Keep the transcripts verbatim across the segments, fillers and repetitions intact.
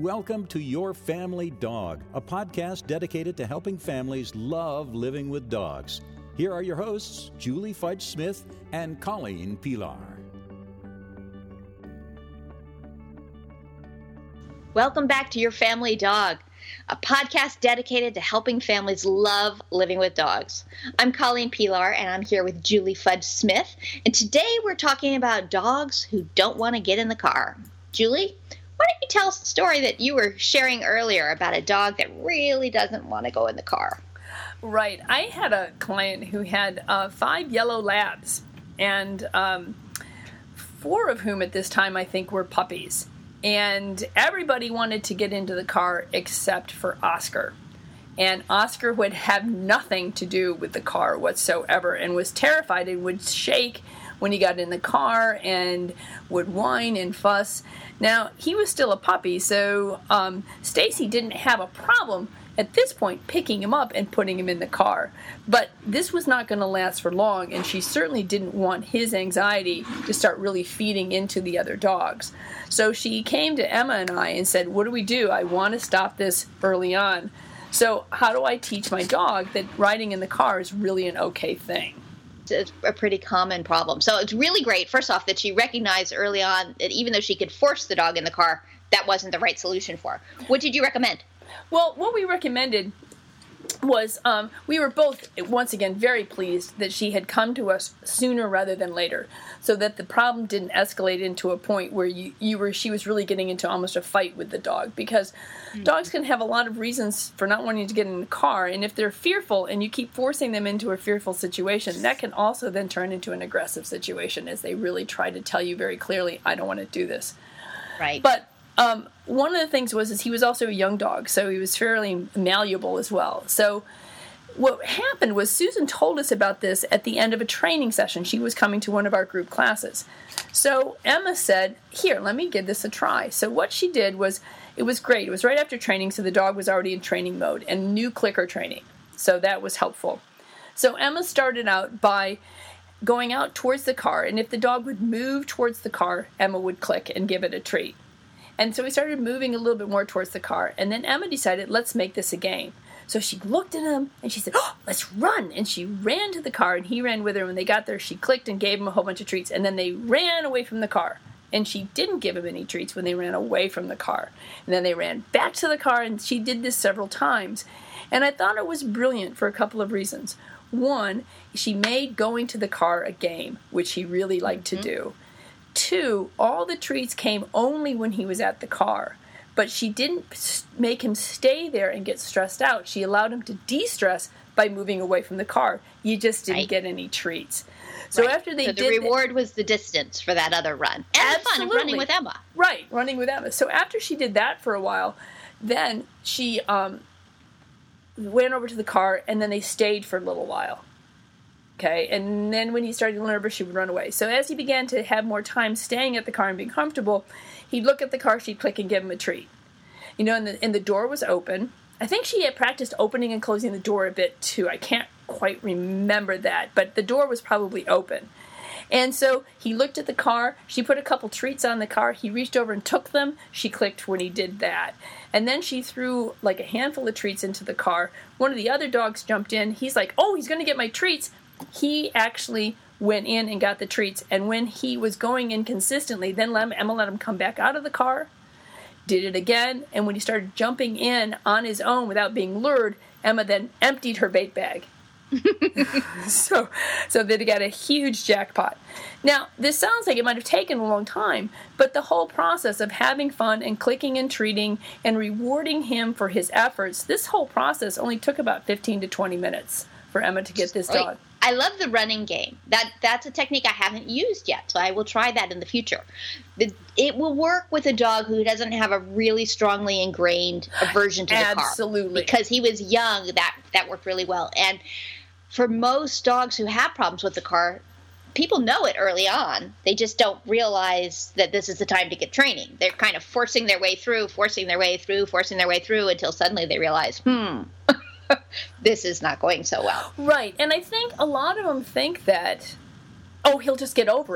welcome to Your Family Dog, a podcast dedicated to helping families love living with dogs. Here are your hosts, Julie Fudge Smith and Colleen Pilar. Welcome back to Your Family Dog, a podcast dedicated to helping families love living with dogs. I'm Colleen Pilar, and I'm here with Julie Fudge Smith, and today we're talking about dogs who don't want to get in the car. Julie, why don't you tell us the story that you were sharing earlier about a dog that really doesn't want to go in the car? Right. I had a client who had uh, five yellow labs, and um, four of whom at this time I think were puppies. And everybody wanted to get into the car except for Oscar. And Oscar would have nothing to do with the car whatsoever and was terrified and would shake when he got in the car and would whine and fuss. Now, he was still a puppy, so um, Stacy didn't have a problem at this point picking him up and putting him in the car. But this was not going to last for long, and she certainly didn't want his anxiety to start really feeding into the other dogs. So she came to Emma and I and said, what do we do? I want to stop this early on. So how do I teach my dog that riding in the car is really an okay thing? It's a pretty common problem. So it's really great, first off, that she recognized early on that even though she could force the dog in the car, that wasn't the right solution for her. What did you recommend? Well, what we recommended was um, we were both, once again, very pleased that she had come to us sooner rather than later, so that the problem didn't escalate into a point where you, you were she was really getting into almost a fight with the dog, because mm-hmm. dogs can have a lot of reasons for not wanting to get in the car, and if they're fearful and you keep forcing them into a fearful situation, that can also then turn into an aggressive situation as they really try to tell you very clearly, I don't want to do this. Right. But Um, one of the things was is he was also a young dog, so he was fairly malleable as well. So what happened was Susan told us about this at the end of a training session. She was coming to one of our group classes. So Emma said, here, let me give this a try. So what she did was, it was great. It was right after training, so the dog was already in training mode and new clicker training. So that was helpful. So Emma started out by going out towards the car, and if the dog would move towards the car, Emma would click and give it a treat. And so we started moving a little bit more towards the car. And then Emma decided, let's make this a game. So she looked at him and she said, oh, let's run. And she ran to the car and he ran with her. When they got there, she clicked and gave him a whole bunch of treats. And then they ran away from the car. And she didn't give him any treats when they ran away from the car. And then they ran back to the car, and she did this several times. And I thought it was brilliant for a couple of reasons. One, she made going to the car a game, which he really liked mm-hmm. to do. Two, all the treats came only when he was at the car, but she didn't make him stay there and get stressed out. She allowed him to de-stress by moving away from the car. You just didn't right. get any treats. So right. after they so the did reward that, was the distance for that other run. And the fun of running with Emma. Right, running with Emma. So after she did that for a while, then she um, went over to the car, and then they stayed for a little while. Okay, and then when he started to get nervous, she would run away. So as he began to have more time staying at the car and being comfortable, he'd look at the car, she'd click and give him a treat. You know, and the, and the door was open. I think she had practiced opening and closing the door a bit too. I can't quite remember that, but the door was probably open. And so he looked at the car, she put a couple treats on the car, he reached over and took them, she clicked when he did that. And then she threw like a handful of treats into the car. One of the other dogs jumped in, he's like, oh, he's going to get my treats. He actually went in and got the treats, and when he was going in consistently, then Emma let him come back out of the car, did it again, and when he started jumping in on his own without being lured, Emma then emptied her bait bag. so so they got a huge jackpot. Now, this sounds like it might have taken a long time, but the whole process of having fun and clicking and treating and rewarding him for his efforts, this whole process only took about fifteen to twenty minutes for Emma to get this dog. I love the running game. That That's a technique I haven't used yet, so I will try that in the future. It, it will work with a dog who doesn't have a really strongly ingrained aversion to the Absolutely. car. Absolutely. Because he was young, that, that worked really well. And for most dogs who have problems with the car, people know it early on. They just don't realize that this is the time to get training. They're kind of forcing their way through, forcing their way through, forcing their way through until suddenly they realize, hmm, this is not going so well. Right. And I think a lot of them think that, oh, he'll just get over it.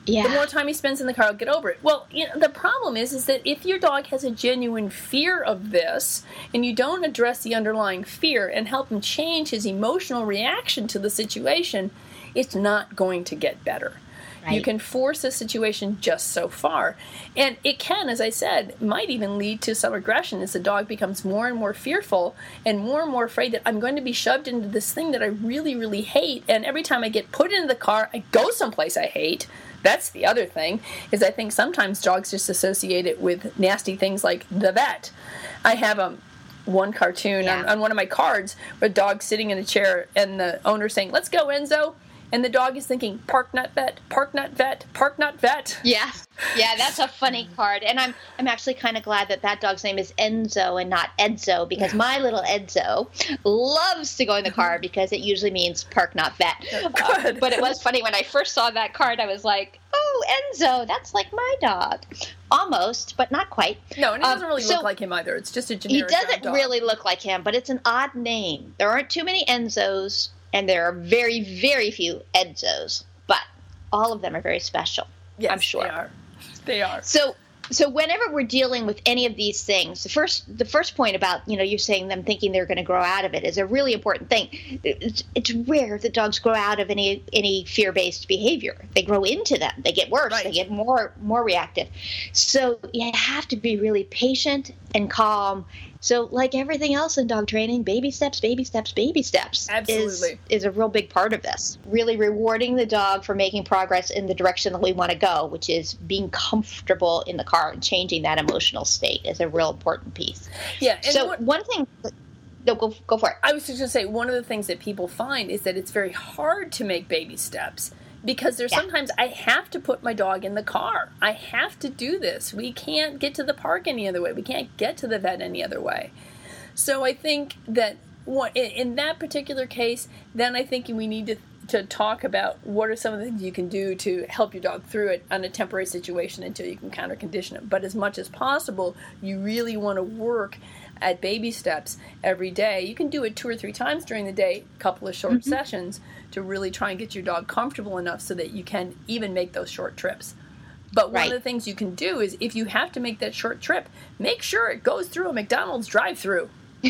Yeah. The more time he spends in the car, he'll get over it. Well, you know, the problem is, is that if your dog has a genuine fear of this, and you don't address the underlying fear and help him change his emotional reaction to the situation, it's not going to get better. Right. You can force a situation just so far. And it can, as I said, might even lead to some aggression as the dog becomes more and more fearful and more and more afraid that I'm going to be shoved into this thing that I really, really hate. And every time I get put into the car, I go someplace I hate. That's the other thing, is I think sometimes dogs just associate it with nasty things like the vet. I have a one cartoon yeah. on, on one of my cards where a dog's sitting in a chair and the owner saying, "Let's go, Enzo." And the dog is thinking, "Park nut vet, park nut vet, park nut vet." Yeah, yeah, that's a funny card. And I'm I'm actually kind of glad that that dog's name is Enzo and not Edzo, because my little Edzo loves to go in the car because it usually means park not vet. Good. Uh, but it was funny when I first saw that card, I was like, oh, Enzo, that's like my dog. Almost, but not quite. No, and it doesn't um, really so look like him either. It's just a generic He doesn't dog. really look like him, but it's an odd name. There aren't too many Enzos. And there are very, very few Edzos, but all of them are very special. Yes, I'm sure they are. They are. So, so whenever we're dealing with any of these things, the first, the first point about, you know, you're saying them thinking they're going to grow out of it is a really important thing. It's, it's rare that dogs grow out of any any fear-based behavior. They grow into them. They get worse. Right. They get more more reactive. So you have to be really patient and calm. So like everything else in dog training, baby steps, baby steps, baby steps Absolutely. is, is a real big part of this. Really rewarding the dog for making progress in the direction that we want to go, which is being comfortable in the car and changing that emotional state is a real important piece. Yeah. And so what, one thing, no, go, go for it. I was just going to say, one of the things that people find is that it's very hard to make baby steps. Because there's Yeah. sometimes I have to put my dog in the car. I have to do this. We can't get to the park any other way. We can't get to the vet any other way. So I think that what, in, in that particular case, then I think we need to, to talk about what are some of the things you can do to help your dog through it on a temporary situation until you can counter condition it. But as much as possible, you really want to work at baby steps every day. You can do it two or three times during the day, a couple of short mm-hmm. sessions, to really try and get your dog comfortable enough so that you can even make those short trips. But one right. of the things you can do is if you have to make that short trip, make sure it goes through a McDonald's drive-thru.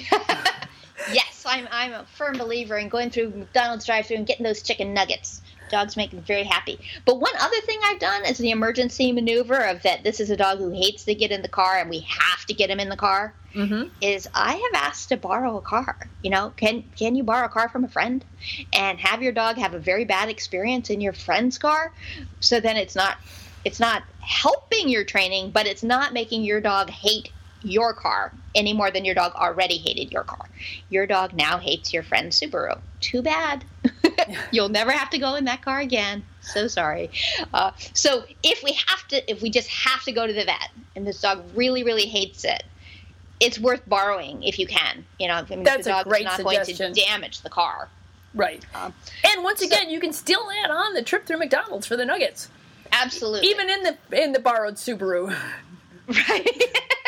Yes, I'm I'm a firm believer in going through McDonald's drive-thru and getting those chicken nuggets. Dogs make me very happy. But one other thing I've done is the emergency maneuver of that this is a dog who hates to get in the car and we have to get him in the car, mm-hmm. is I have asked to borrow a car. You know, can can you borrow a car from a friend and have your dog have a very bad experience in your friend's car? So then it's not it's not helping your training, but it's not making your dog hate your car any more than your dog already hated your car. Your dog now hates your friend's Subaru. Too bad. You'll never have to go in that car again. So sorry. Uh, so if we have to, if we just have to go to the vet and this dog really, really hates it, it's worth borrowing if you can. You know, I mean, That's the dog a great is not suggestion. going to damage the car. Right. Um, and once again, so, you can still add on the trip through McDonald's for the nuggets. Absolutely. Even in the in the borrowed Subaru. Right.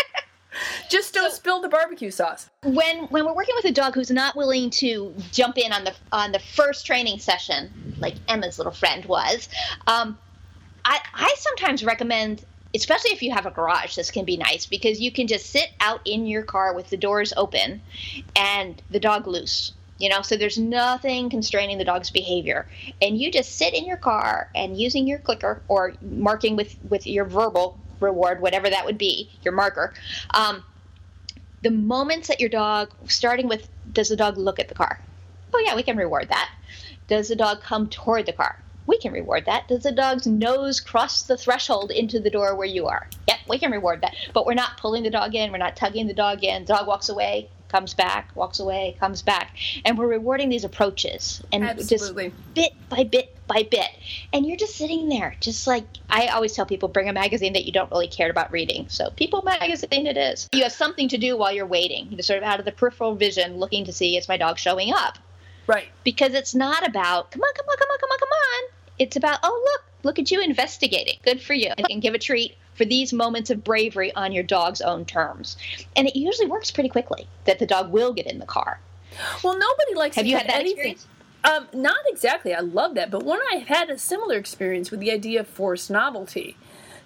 Just don't so, spill the barbecue sauce. When when we're working with a dog who's not willing to jump in on the on the first training session, like Emma's little friend was, um, I I sometimes recommend, especially if you have a garage, this can be nice because you can just sit out in your car with the doors open and the dog loose. You know, so there's nothing constraining the dog's behavior. And you just sit in your car and using your clicker or marking with, with your verbal reward, whatever that would be, your marker. Um, the moments that your dog, starting with, does the dog look at the car? Oh, yeah, we can reward that. Does the dog come toward the car? We can reward that. Does the dog's nose cross the threshold into the door where you are? Yep, we can reward that. But we're not pulling the dog in. We're not tugging the dog in. The dog walks away, comes back, walks away, comes back. And we're rewarding these approaches. And Absolutely. just bit by bit by bit. And you're just sitting there, just like, I always tell people, bring a magazine that you don't really care about reading. So People magazine it is. You have something to do while you're waiting. You're sort of out of the peripheral vision looking to see, is my dog showing up? Right. Because it's not about, come on, come on, come on, come on, come on. It's about, oh, look, look at you investigating. Good for you. And give a treat for these moments of bravery on your dog's own terms. And it usually works pretty quickly that the dog will get in the car. Well, nobody likes have to you have had that anything. experience? Um, not exactly. I love that. But when I had a similar experience with the idea of forced novelty,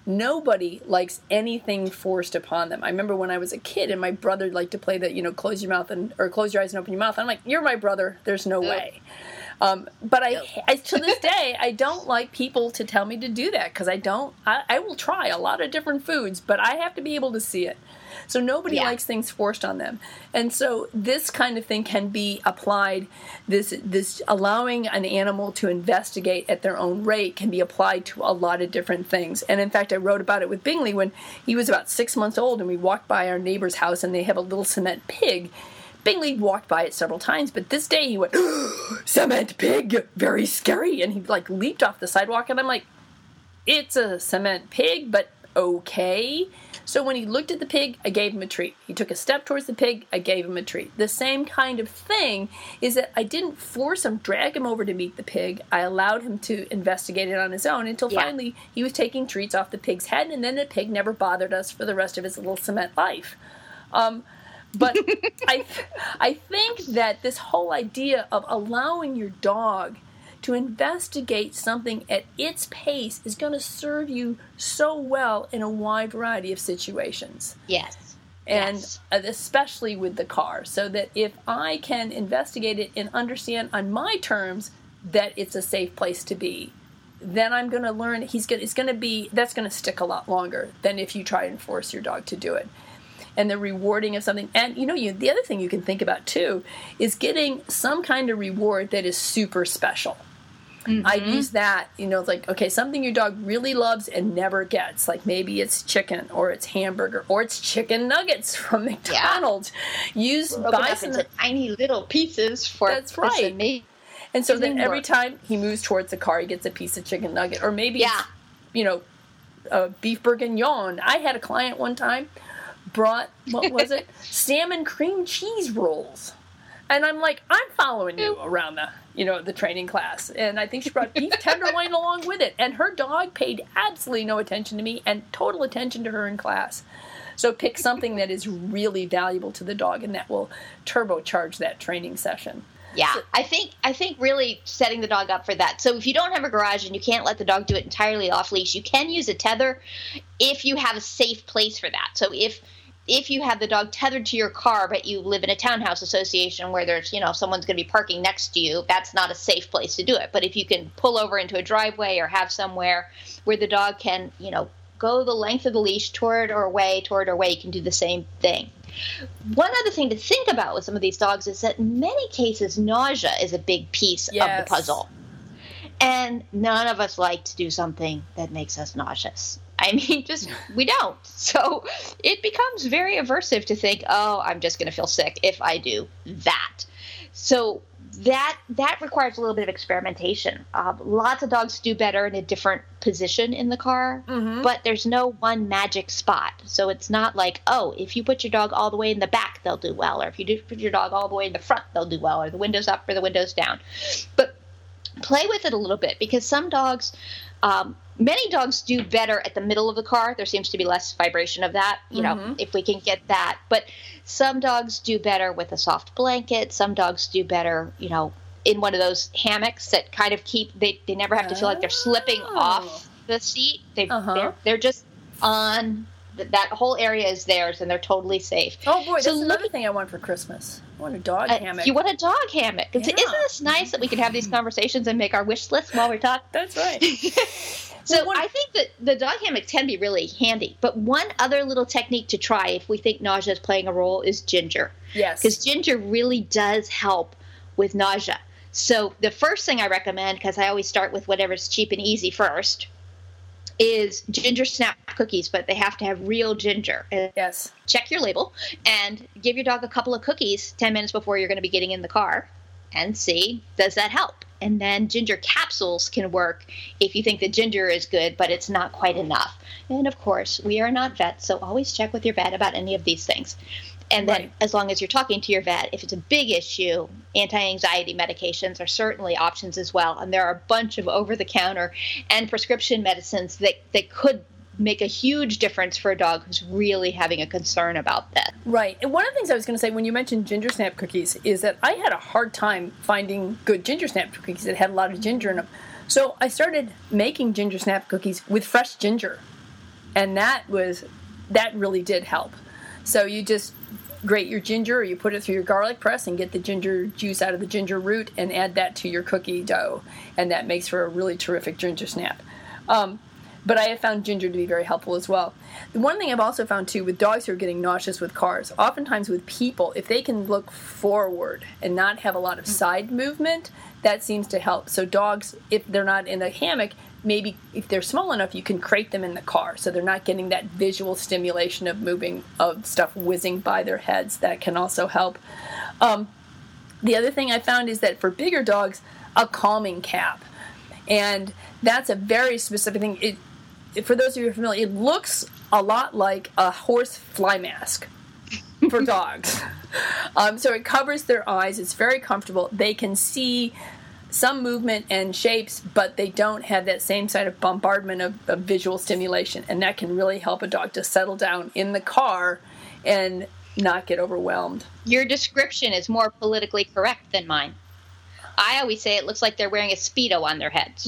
nobody likes anything forced upon them. I remember when I was a kid and my brother liked to play the, you know, close your mouth and, or close your eyes and open your mouth. I'm like, you're my brother. There's no Nope. way. Um, but I, I, to this day, I don't like people to tell me to do that because I don't, I, I will try a lot of different foods, but I have to be able to see it. So nobody Yeah. likes things forced on them. And so this kind of thing can be applied, this this allowing an animal to investigate at their own rate can be applied to a lot of different things. And in fact, I wrote about it with Bingley when he was about six months old and we walked by our neighbor's house and they have a little cement pig. Bingley walked by it several times, but this day he went, cement pig, very scary. And he like leaped off the sidewalk and I'm like, it's a cement pig, but okay. So when he looked at the pig, I gave him a treat. He took a step towards the pig, I gave him a treat. The same kind of thing is that I didn't force him, drag him over to meet the pig. I allowed him to investigate it on his own until Yeah. finally he was taking treats off the pig's head, and then the pig never bothered us for the rest of his little cement life. Um, but I, I think that this whole idea of allowing your dog to investigate something at its pace is going to serve you so well in a wide variety of situations. Yes. And yes. especially with the car, so that if I can investigate it and understand on my terms that it's a safe place to be, then I'm going to learn he's going it's going to be that's going to stick a lot longer than if you try and force your dog to do it. And the rewarding of something. And, you know, you, the other thing you can think about, too, is getting some kind of reward that is super special. Mm-hmm. I use that, you know, it's like, okay, something your dog really loves and never gets. Like maybe it's chicken or it's hamburger or it's chicken nuggets from McDonald's. Yeah. Use broken buy up some, into tiny little pieces for that's right. And, me. and so then every time he moves towards the car, he gets a piece of chicken nugget. Or maybe, yeah. it's, you know, a beef bourguignon. I had a client one time brought, what was it? Salmon cream cheese rolls. And I'm like, I'm following you around the, you know, the training class. And I think she brought beef tenderloin along with it. And her dog paid absolutely no attention to me and total attention to her in class. So pick something that is really valuable to the dog and that will turbocharge that training session. Yeah, so, I think I think really setting the dog up for that. So if you don't have a garage and you can't let the dog do it entirely off leash, you can use a tether if you have a safe place for that. So if if you have the dog tethered to your car, but you live in a townhouse association where there's, you know, someone's going to be parking next to you, that's not a safe place to do it. But if you can pull over into a driveway or have somewhere where the dog can, you know, go the length of the leash toward or away, toward or away, you can do the same thing. One other thing to think about with some of these dogs is that in many cases, nausea is a big piece yes. of the puzzle. And none of us like to do something that makes us nauseous. I mean, just, we don't. So it becomes very aversive to think, oh, I'm just going to feel sick if I do that. So that that requires a little bit of experimentation. Uh, lots of dogs do better in a different position in the car, mm-hmm. but there's no one magic spot. So it's not like, oh, if you put your dog all the way in the back, they'll do well. Or if you do put your dog all the way in the front, they'll do well. Or the windows up or the windows down. But play with it a little bit, because some dogs, um, many dogs do better at the middle of the car. There seems to be less vibration of that, you mm-hmm. know, if we can get that. But some dogs do better with a soft blanket. Some dogs do better, you know, in one of those hammocks that kind of keep, they, they never have to feel like they're slipping Oh. off the seat. They, Uh-huh. they're, they're just on, that whole area is theirs and they're totally safe. Oh, boy, that's So another look- thing I want for Christmas. I want a dog Uh, hammock. you want a dog hammock. It's- Yeah. Isn't this nice that we can have these conversations and make our wish list while we're talking? That's right. So Well, what- I think that the dog hammock can be really handy. But one other little technique to try if we think nausea is playing a role is ginger. Yes. Because ginger really does help with nausea. So the first thing I recommend, because I always start with whatever's cheap and easy first, is ginger snap cookies, but they have to have real ginger. And Yes. check your label and give your dog a couple of cookies ten minutes before you're going to be getting in the car and see, does that help? And then ginger capsules can work if you think the ginger is good, but it's not quite enough. And of course, we are not vets, so always check with your vet about any of these things. And then Right. as long as you're talking to your vet, if it's a big issue, anti-anxiety medications are certainly options as well. And there are a bunch of over-the-counter and prescription medicines that, that could make a huge difference for a dog who's really having a concern about that. Right. And one of the things I was going to say when you mentioned ginger snap cookies is that I had a hard time finding good ginger snap cookies that had a lot of ginger in them. So I started making ginger snap cookies with fresh ginger. And that was, that really did help. So you just grate your ginger, or you put it through your garlic press and get the ginger juice out of the ginger root and add that to your cookie dough. And that makes for a really terrific ginger snap. Um, But I have found ginger to be very helpful as well. The one thing I've also found, too, with dogs who are getting nauseous with cars, oftentimes with people, if they can look forward and not have a lot of side movement, that seems to help. So dogs, if they're not in a hammock, maybe if they're small enough, you can crate them in the car so they're not getting that visual stimulation of moving, of stuff whizzing by their heads. That can also help. Um, the other thing I found is that for bigger dogs, a calming cap. And that's a very specific thing. It, For those of you who are familiar, it looks a lot like a horse fly mask for dogs. Um, so it covers their eyes. It's very comfortable. They can see some movement and shapes, but they don't have that same side of bombardment of, of visual stimulation. And that can really help a dog to settle down in the car and not get overwhelmed. Your description is more politically correct than mine. I always say it looks like they're wearing a Speedo on their heads.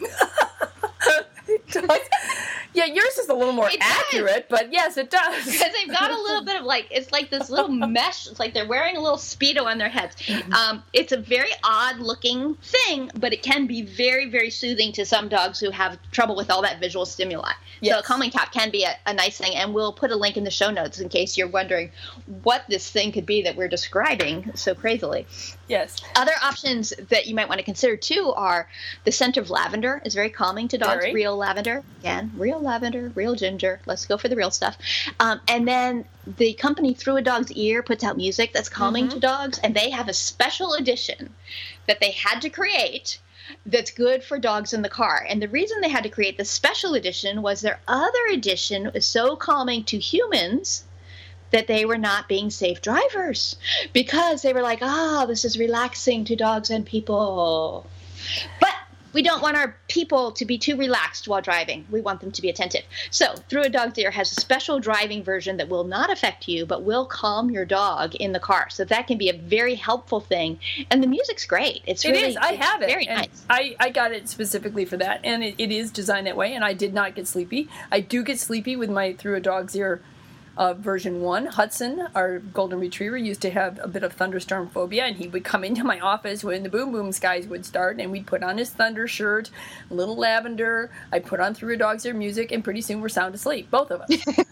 Yeah, yours is a little more it accurate, does. But yes, it does. Because they've got a little bit of like, it's like this little mesh. It's like they're wearing a little Speedo on their heads. Um, it's a very odd looking thing, but it can be very, very soothing to some dogs who have trouble with all that visual stimuli. Yes. So a calming cap can be a, a nice thing, and we'll put a link in the show notes in case you're wondering what this thing could be that we're describing so crazily. Yes. Other options that you might want to consider, too, are the scent of lavender is very calming to dogs. Very. Real lavender. Again, real lavender, real ginger. Let's go for the real stuff. Um, and then the company Through a Dog's Ear puts out music that's calming mm-hmm. to dogs, and they have a special edition that they had to create that's good for dogs in the car. And the reason they had to create the special edition was their other edition was so calming to humans that they were not being safe drivers because they were like, oh, this is relaxing to dogs and people. But we don't want our people to be too relaxed while driving. We want them to be attentive. So Through a Dog's Ear has a special driving version that will not affect you, but will calm your dog in the car. So that can be a very helpful thing. And the music's great. It's really, it is. I it's have it. very and nice. I, I got it specifically for that. And it, it is designed that way. And I did not get sleepy. I do get sleepy with my Through a Dog's Ear Uh, version one. Hudson, our golden retriever, used to have a bit of thunderstorm phobia, and he would come into my office when the boom boom skies would start, and we'd put on his thunder shirt, a little lavender. I'd put on Through a Dog's Ear music, and pretty soon we're sound asleep, both of us.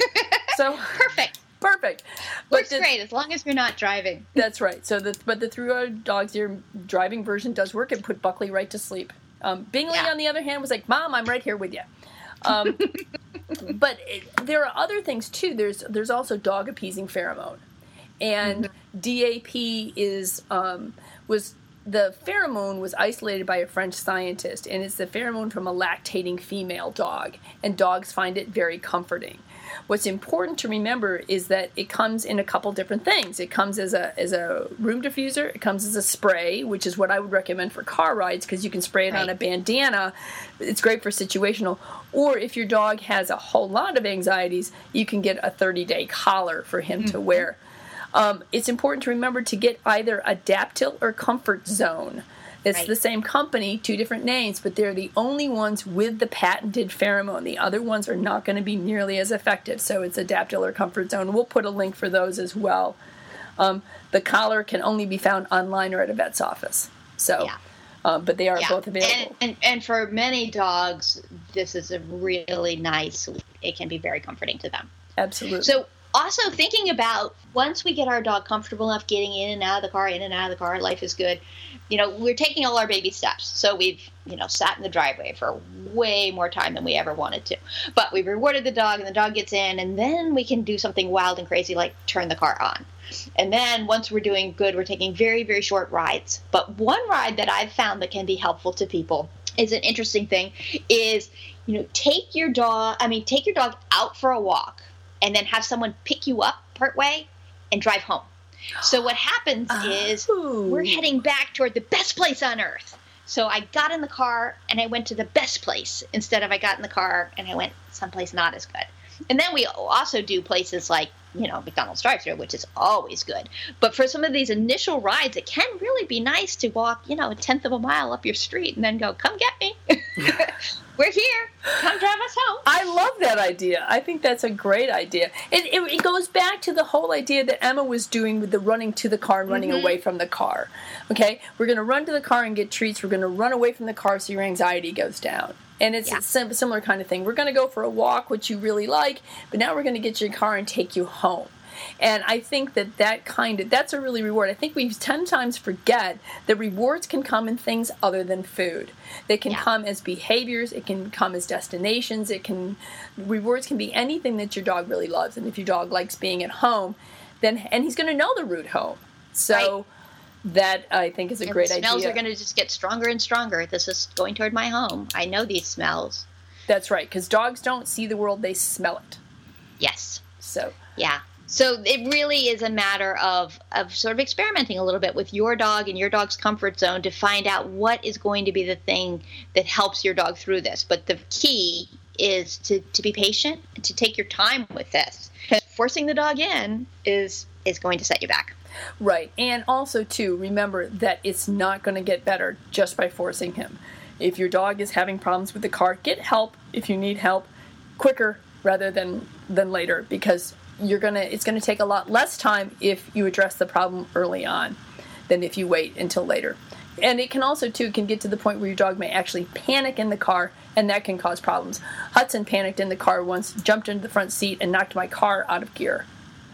So perfect. Perfect. Works the, great as long as you're not driving. That's right. So, the, but the Through a Dog's Ear driving version does work. It put Buckley right to sleep. Um, Bingley, yeah. on the other hand, was like, Mom, I'm right here with you. Um, but it, there are other things too. There's there's also dog appeasing pheromone, and mm-hmm. D A P is um, was the pheromone was isolated by a French scientist, and it's the pheromone from a lactating female dog, and dogs find it very comforting. What's important to remember is that it comes in a couple different things. It comes as a as a room diffuser. It comes as a spray, which is what I would recommend for car rides because you can spray it right. on a bandana. It's great for situational. Or if your dog has a whole lot of anxieties, you can get a thirty-day collar for him mm-hmm. to wear. Um, it's important to remember to get either Adaptil or Comfort Zone. It's right. the same company, two different names, but they're the only ones with the patented pheromone. The other ones are not going to be nearly as effective, so it's Adaptil or Comfort Zone. We'll put a link for those as well. Um, the collar can only be found online or at a vet's office. So, yeah. um, but they are yeah. both available. And, and, and for many dogs, this is a really nice, it can be very comforting to them. Absolutely. So also thinking about once we get our dog comfortable enough getting in and out of the car, in and out of the car, life is good. You know, we're taking all our baby steps. So we've, you know, sat in the driveway for way more time than we ever wanted to. But we've rewarded the dog, and the dog gets in, and then we can do something wild and crazy like turn the car on. And then once we're doing good, we're taking very, very short rides. But one ride that I've found that can be helpful to people is an interesting thing is, you know, take your dog, I mean, take your dog out for a walk and then have someone pick you up partway and drive home. So what happens oh. is we're heading back toward the best place on earth. So I got in the car and I went to the best place instead of I got in the car and I went someplace not as good. And then we also do places like, you know, McDonald's drive-thru, which is always good. But for some of these initial rides, it can really be nice to walk, you know, a tenth of a mile up your street and then go, come get me. We're here. Come drive us home. I love that idea. I think that's a great idea. It, it, it goes back to the whole idea that Emma was doing with the running to the car and running mm-hmm. away from the car. Okay? We're going to run to the car and get treats. We're going to run away from the car so your anxiety goes down. And it's yeah. a sim- similar kind of thing. We're going to go for a walk, which you really like, but now we're going to get your car and take you home. And I think that that kind of, that's a really reward. I think we ten times forget that rewards can come in things other than food. They can yeah. come as behaviors. It can come as destinations. It can, rewards can be anything that your dog really loves. And if your dog likes being at home, then, and he's going to know the route home. So right. that I think is a and great the smells idea. Smells are going to just get stronger and stronger. This is going toward my home. I know these smells. That's right, because dogs don't see the world, they smell it. Yes. So. Yeah. So it really is a matter of, of sort of experimenting a little bit with your dog and your dog's comfort zone to find out what is going to be the thing that helps your dog through this. But the key is to, to be patient and to take your time with this. Because forcing the dog in is is going to set you back. Right. And also, too, remember that it's not going to get better just by forcing him. If your dog is having problems with the car, get help if you need help quicker rather than, than later, because you're gonna it's gonna take a lot less time if you address the problem early on than if you wait until later. And it can also too can get to the point where your dog may actually panic in the car, and that can cause problems. Hudson panicked in the car once, jumped into the front seat, and knocked my car out of gear.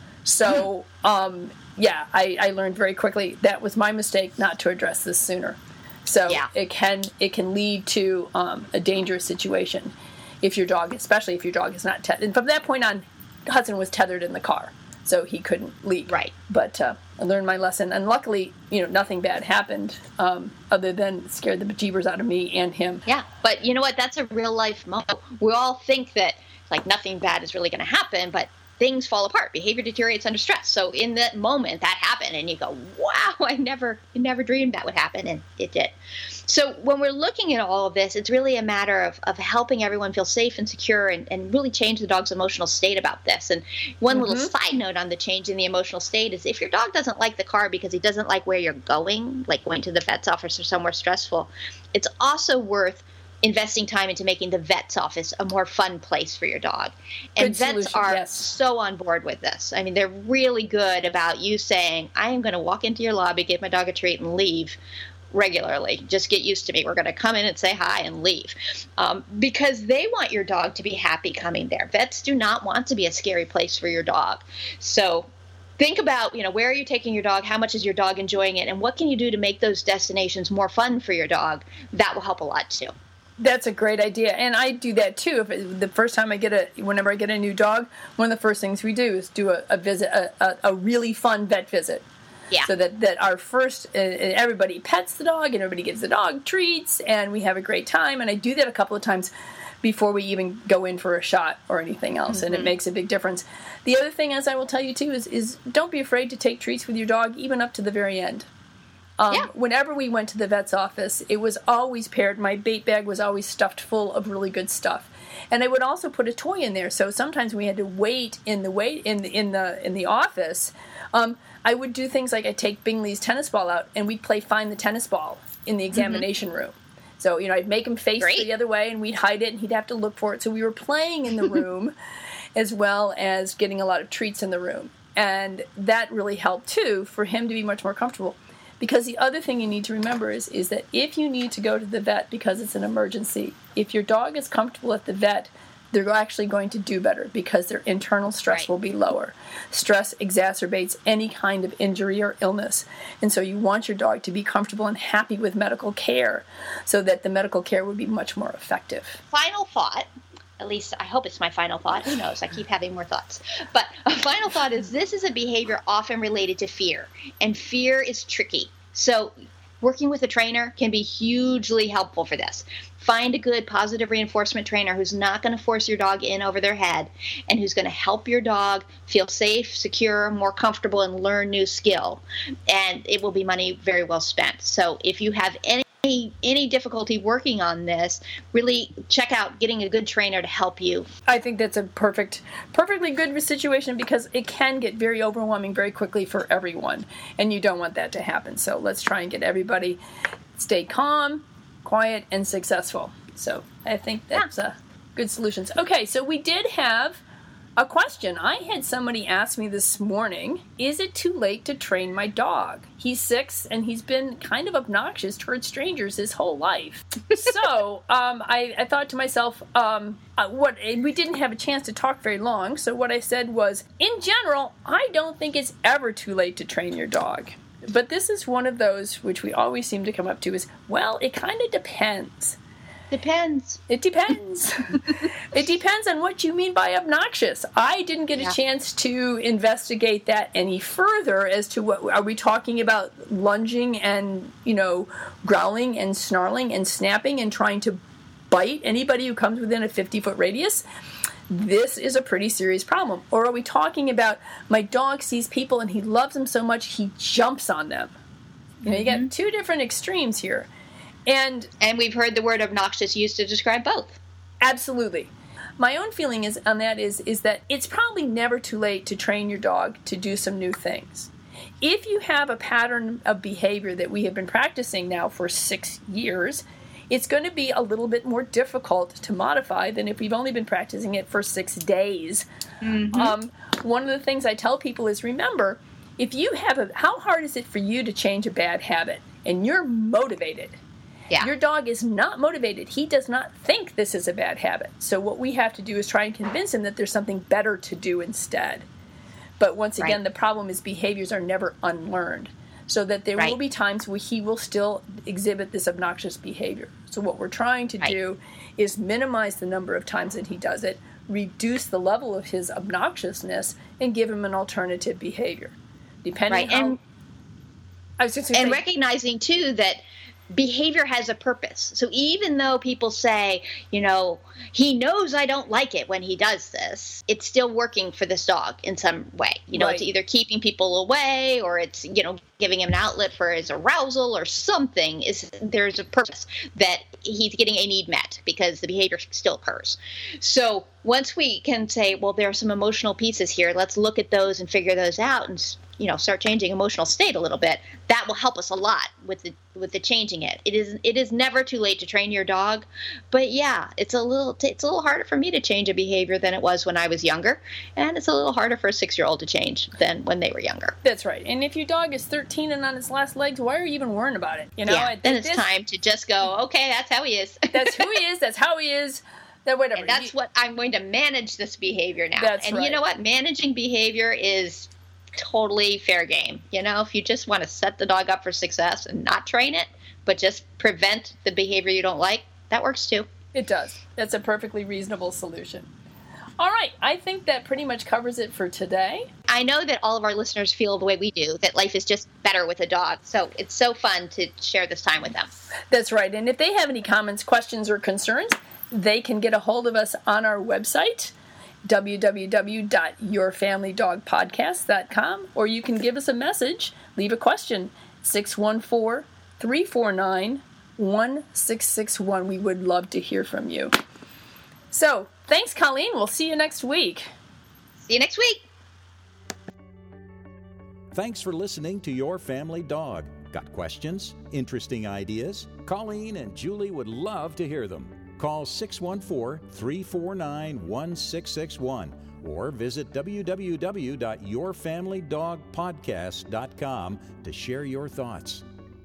So um, yeah, I, I learned very quickly that was my mistake not to address this sooner. So yeah. it can it can lead to um, a dangerous situation if your dog, especially if your dog is not te- and from that point on, Hudson was tethered in the car, so he couldn't leave. Right. But uh, I learned my lesson, and luckily, you know, nothing bad happened, um, other than scared the bejeebers out of me and him. Yeah, but you know what? That's a real life motto. We all think that like nothing bad is really going to happen, but things fall apart. Behavior deteriorates under stress. So in that moment, that happened, and you go, "Wow, I never, I never dreamed that would happen," and it did. So when we're looking at all of this, it's really a matter of, of helping everyone feel safe and secure and, and really change the dog's emotional state about this. And one mm-hmm. little side note on the change in the emotional state is if your dog doesn't like the car because he doesn't like where you're going, like going to the vet's office or somewhere stressful, it's also worth investing time into making the vet's office a more fun place for your dog. And good vets solution, are yes. so on board with this. I mean, they're really good about you saying, I am going to walk into your lobby, give my dog a treat, and leave regularly. Just get used to me. We're going to come in and say hi and leave. Um, because they want your dog to be happy coming there. Vets do not want to be a scary place for your dog. So think about, you know, where are you taking your dog? How much is your dog enjoying it? And what can you do to make those destinations more fun for your dog? That will help a lot too. That's a great idea, and I do that too. If it, the first time I get a, whenever I get a new dog, one of the first things we do is do a, a visit, a, a, a really fun vet visit. Yeah. So that, that our first, uh, everybody pets the dog, and everybody gives the dog treats, and we have a great time. And I do that a couple of times before we even go in for a shot or anything else, mm-hmm. and it makes a big difference. The other thing, as I will tell you too, is is don't be afraid to take treats with your dog, even up to the very end. Um, yeah. Whenever we went to the vet's office, it was always paired. My bait bag was always stuffed full of really good stuff, and I would also put a toy in there. So sometimes we had to wait in the wait in the in the in the office. Um, I would do things like I take Bingley's tennis ball out, and we'd play find the tennis ball in the examination mm-hmm. room. So you know, I'd make him face Great. the other way, and we'd hide it, and he'd have to look for it. So we were playing in the room, as well as getting a lot of treats in the room, and that really helped too for him to be much more comfortable. Because the other thing you need to remember is, is that if you need to go to the vet because it's an emergency, if your dog is comfortable at the vet, they're actually going to do better because their internal stress right. will be lower. Stress exacerbates any kind of injury or illness. And so you want your dog to be comfortable and happy with medical care so that the medical care would be much more effective. Final thought. At least I hope it's my final thought. Who knows? I keep having more thoughts. But a final thought is this is a behavior often related to fear. And fear is tricky. So working with a trainer can be hugely helpful for this. Find a good positive reinforcement trainer who's not going to force your dog in over their head and who's going to help your dog feel safe, secure, more comfortable, and learn new skill. And it will be money very well spent. So if you have any any difficulty working on this, really check out getting a good trainer to help you. I think that's a perfect, perfectly good situation because it can get very overwhelming very quickly for everyone, and you don't want that to happen. So let's try and get everybody stay calm, quiet, and successful. So I think that's yeah. uh, good solutions. Okay, so we did have a question. I had somebody ask me this morning, is it too late to train my dog? He's six and he's been kind of obnoxious towards strangers his whole life. so um, I, I thought to myself, um, uh, what we didn't have a chance to talk very long, so what I said was, in general, I don't think it's ever too late to train your dog. But this is one of those which we always seem to come up to is, well, it kind of depends. Depends. It depends. It depends on what you mean by obnoxious. I didn't get yeah. a chance to investigate that any further as to what, are we talking about lunging and, you know, growling and snarling and snapping and trying to bite anybody who comes within a fifty-foot radius? This is a pretty serious problem. Or are we talking about my dog sees people and he loves them so much he jumps on them? You know, you mm-hmm. got two different extremes here. And and we've heard the word obnoxious used to describe both. Absolutely. My own feeling is on that is is that it's probably never too late to train your dog to do some new things. If you have a pattern of behavior that we have been practicing now for six years, it's going to be a little bit more difficult to modify than if we've only been practicing it for six days. Mm-hmm. Um, one of the things I tell people is, remember, if you have a, how hard is it for you to change a bad habit? And you're motivated. Yeah. Your dog is not motivated. He does not think this is a bad habit. So what we have to do is try and convince him that there's something better to do instead. But once again, right. the problem is behaviors are never unlearned. So that there right. will be times where he will still exhibit this obnoxious behavior. So what we're trying to right. do is minimize the number of times that he does it, reduce the level of his obnoxiousness, and give him an alternative behavior. Depending right. on... And, I was just and say, recognizing, too, that behavior has a purpose. So even though people say, you know, he knows I don't like it when he does this, it's still working for this dog in some way. You know, right. it's either keeping people away or it's, you know, giving him an outlet for his arousal or something. Is there's a purpose that he's getting a need met because the behavior still occurs. So once we can say, well, there are some emotional pieces here, let's look at those and figure those out and, you know, start changing emotional state a little bit, that will help us a lot with the with the changing it. It is it is never too late to train your dog, but yeah, it's a little it's a little harder for me to change a behavior than it was when I was younger, and it's a little harder for a six-year-old to change than when they were younger. That's right. And if your dog is thirteen and on its last legs, why are you even worrying about it? You know, yeah, then it's this, time to just go, okay, that's how he is. That's who he is. That's how he is. That whatever. And that's what I'm going to manage this behavior now. That's and right. you know what? Managing behavior is totally fair game. You know, if you just want to set the dog up for success and not train it, but just prevent the behavior you don't like, that works too. It does. That's a perfectly reasonable solution. All right. I think that pretty much covers it for today. I know that all of our listeners feel the way we do, that life is just better with a dog. So it's so fun to share this time with them. That's right. And if they have any comments, questions, or concerns, they can get a hold of us on our website, w w w dot your family dog podcast dot com, or you can give us a message, leave a question, six one four, three four nine, one six six one. We would love to hear from you. So, thanks, Colleen. We'll see you next week. See you next week. Thanks for listening to Your Family Dog. Got questions? Interesting ideas? Colleen and Julie would love to hear them. Call six one four, three four nine, one six six one or visit w w w dot your family dog podcast dot com to share your thoughts.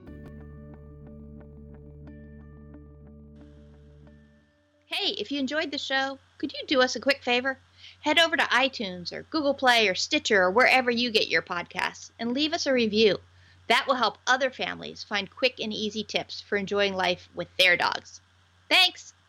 Hey, if you enjoyed the show, could you do us a quick favor? Head over to iTunes or Google Play or Stitcher or wherever you get your podcasts and leave us a review. That will help other families find quick and easy tips for enjoying life with their dogs. Thanks!